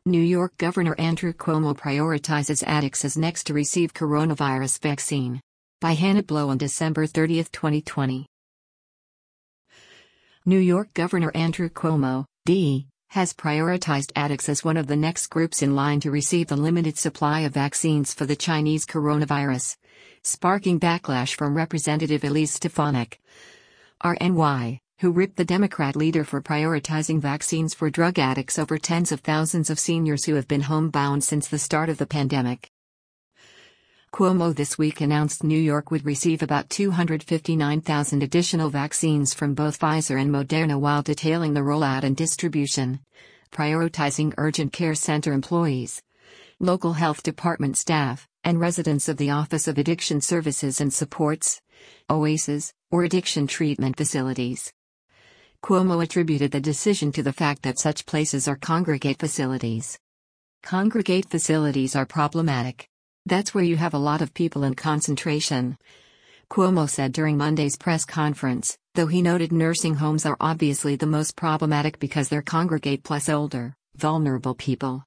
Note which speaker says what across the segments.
Speaker 1: New York Governor Andrew Cuomo prioritizes addicts as next to receive coronavirus vaccine. By Hannah Blow on December 30, 2020. New York Governor Andrew Cuomo, D., has prioritized addicts as one of the next groups in line to receive the limited supply of vaccines for the Chinese coronavirus, sparking backlash from Representative Elise Stefanik, RNY, who ripped the Democrat leader for prioritizing vaccines for drug addicts over tens of thousands of seniors who have been homebound since the start of the pandemic. Cuomo this week announced New York would receive about 259,000 additional vaccines from both Pfizer and Moderna while detailing the rollout and distribution, prioritizing urgent care center employees, local health department staff, and residents of the Office of Addiction Services and Supports, OASES, or addiction treatment facilities. Cuomo attributed the decision to the fact that such places are congregate facilities. Congregate facilities are problematic. That's where you have a lot of people in concentration, Cuomo said during Monday's press conference, though he noted nursing homes are obviously the most problematic because they're congregate plus older, vulnerable people.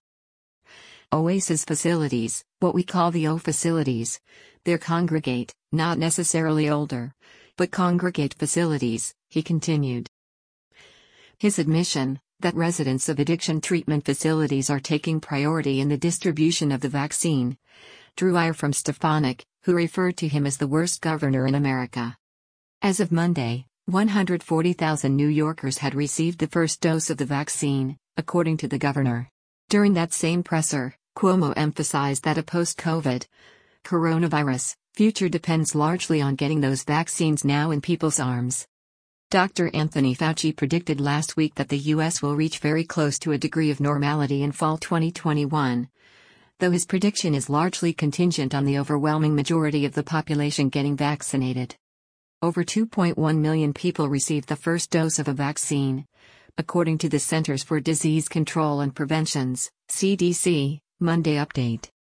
Speaker 1: OASES facilities, what we call the O facilities, they're congregate, not necessarily older, but congregate facilities, he continued. His admission, that residents of addiction treatment facilities are taking priority in the distribution of the vaccine, drew ire from Stefanik, who referred to him as the worst governor in America. As of Monday, 140,000 New Yorkers had received the first dose of the vaccine, according to the governor. During that same presser, Cuomo emphasized that a post-COVID coronavirus future depends largely on getting those vaccines now in people's arms. Dr. Anthony Fauci predicted last week that the U.S. will reach very close to a degree of normality in fall 2021, though his prediction is largely contingent on the overwhelming majority of the population getting vaccinated. Over 2.1 million people received the first dose of a vaccine, according to the Centers for Disease Control and Prevention's CDC Monday update.